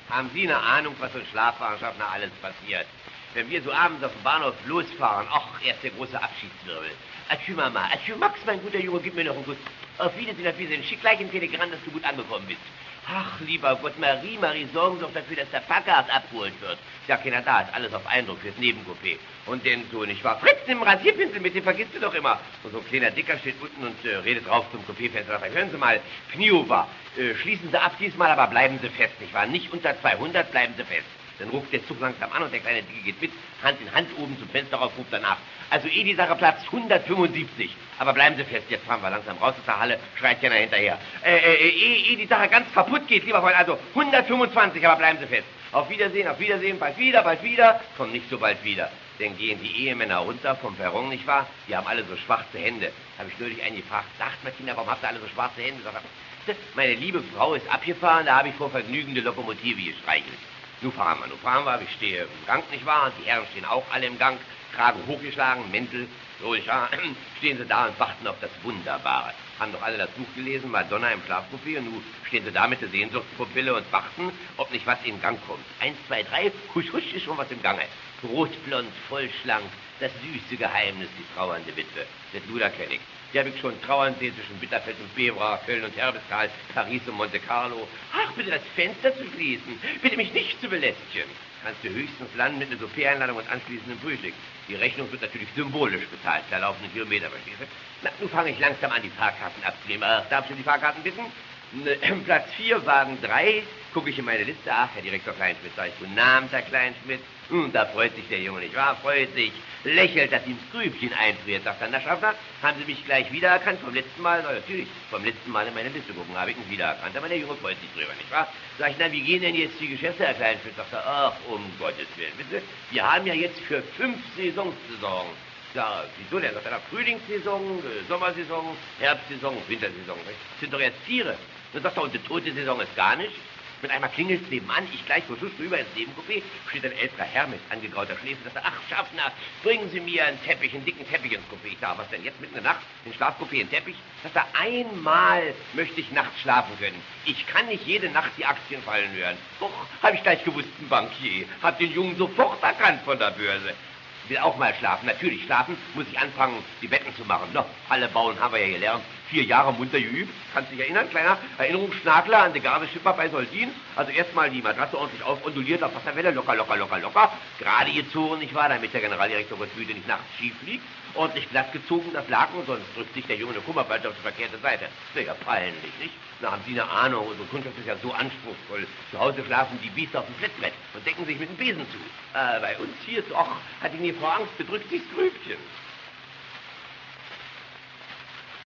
Haben Sie eine Ahnung, was so ein Schlafwagenschaffner alles passiert? Wenn wir so abends auf dem Bahnhof losfahren, ach, erst der große Abschiedswirbel. Adieu, Mama. Adieu, Max, mein guter Junge, gib mir noch einen Kuss. Auf Wiedersehen, auf Wiedersehen. Schick gleich im Telegramm, dass du gut angekommen bist. Ach, lieber Gott, Marie, sorgen Sie doch dafür, dass der Packard abgeholt wird. Ja, keiner da ist, alles auf Eindruck fürs Nebencoupé. Und denn so, nicht wahr? Fritz, nimm Rasierpinsel mit, den vergisst du doch immer. Und so ein kleiner Dicker steht unten und redet drauf zum Coupéfenster. Hören Sie mal, Kniehofer, schließen Sie ab diesmal, aber bleiben Sie fest, nicht wahr? Nicht unter 200, bleiben Sie fest. Dann ruft der Zug langsam an und der kleine Dicke geht mit, Hand in Hand oben zum Fenster rauf, ruft danach. Also die Sache Platz 175. Aber bleiben Sie fest, jetzt fahren wir langsam raus aus der Halle, schreit keiner hinterher. Die Sache ganz kaputt geht, lieber Freund, also 125, aber bleiben Sie fest. Auf Wiedersehen, bald wieder, kommt nicht so bald wieder. Dann gehen die Ehemänner runter vom Perron, nicht wahr? Die haben alle so schwarze Hände. Habe ich neulich einen gefragt, sagt Martina, warum habt ihr alle so schwarze Hände? Sag, meine liebe Frau ist abgefahren, da habe ich vor Vergnügen die Lokomotive gestreichelt. Nun fahren wir, ich stehe im Gang, nicht wahr? Und die Herren stehen auch alle im Gang, Kragen hochgeschlagen, Mäntel, so, nicht wahr? Stehen sie da und warten auf das Wunderbare. Haben doch alle das Buch gelesen, Madonna im Schlafcoupé, und nun stehen sie da mit der Sehnsuchtspupille und warten, ob nicht was in Gang kommt. 1, 2, 3, husch, husch, ist schon was im Gange. Rotblond, vollschlank, das süße Geheimnis, die trauernde Witwe, das Luderkönig. Die habe ich schon trauern sehen zwischen Bitterfeld und Bevra, Köln und Herbestal, Paris und Monte Carlo. Ach, bitte das Fenster zu schließen, bitte mich nicht zu belästigen. Kannst du höchstens landen mit einer Souper-Einladung und anschließendem Frühstück. Die Rechnung wird natürlich symbolisch bezahlt, da laufende Kilometer, verstehst du? Na, nun fange ich langsam an, die Fahrkarten abzunehmen. Ach, darf ich die Fahrkarten wissen? Platz 4, Wagen 3, gucke ich in meine Liste. Ach, Herr Direktor Kleinschmidt, sag ich, guten Abend, Herr Kleinschmidt. Da freut sich der Junge, nicht wahr? Freut sich, lächelt, dass ihm das Grübchen einfriert. Sagt dann, na Schaffner, haben Sie mich gleich wiedererkannt vom letzten Mal? Na natürlich, vom letzten Mal in meine Liste gucken, habe ich ihn wiedererkannt. Aber der Junge freut sich drüber, nicht wahr? Sag ich, na, wie gehen denn jetzt die Geschäfte, Herr Kleinschmidt? Sagt er, ach, um Gottes Willen, bitte. Wir haben ja jetzt für 5 Saisons. Ja, wieso denn? Sagt er, Frühlingssaison, Sommersaison, Herbstsaison, Wintersaison. Das sind doch erst 4. Dann sagt er, und die tote Saison ist gar nicht. Mit einmal klingelt es nebenan, ich gleich vor Schuss rüber ins Nebencoupé, steht ein älterer Herr mit angegrauter Schläfe, sagt er, ach, Schaffner, bringen Sie mir einen Teppich, einen dicken Teppich ins Coupé. Ich sag, was denn jetzt mitten in der Nacht, in Schlafcoupé, einen Teppich? Sagt er, einmal möchte ich nachts schlafen können. Ich kann nicht jede Nacht die Aktien fallen hören. Doch, habe ich gleich gewusst, ein Bankier, hab den Jungen sofort erkannt von der Börse. Will auch mal schlafen. Natürlich, schlafen muss ich anfangen, die Betten zu machen. No, Halle bauen haben wir ja gelernt. 4 Jahre munter geübt. Kannst dich erinnern, kleiner Erinnerungsschnakler an die Gardeschipper bei Soldin? Also erstmal die Matratze ordentlich onduliert auf Wasserwelle, locker. Gerade gezogen, nicht wahr, damit der Generaldirektor Gottwüde nicht nachts schief liegt. Ordentlich glatt gezogen, das Laken, sonst drückt sich der Junge eine Kummerbald auf die verkehrte Seite. Das wäre ja peinlich, nicht? Na, haben Sie eine Ahnung, unsere Kundschaft ist ja so anspruchsvoll. Zu Hause schlafen die Biester auf dem Flitzbett und decken sich mit dem Besen zu. Bei uns hier, doch, hat Ihnen die Frau Angst, bedrückt sich das Grübchen.